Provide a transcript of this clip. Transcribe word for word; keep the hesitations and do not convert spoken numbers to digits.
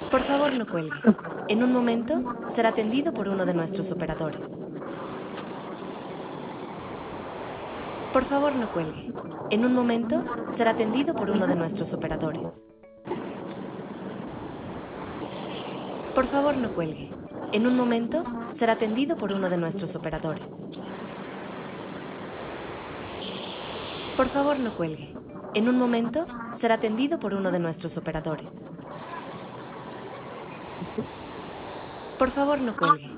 Por favor, no cuelgue. En un momento será atendido por uno de nuestros operadores. Por favor, no cuelgue. En un momento será atendido por uno de nuestros operadores. Por favor, no cuelgue. En un momento será atendido por uno de nuestros operadores. Por favor, no cuelgue. En un momento será atendido por uno de nuestros operadores. Por favor, no cuelgue.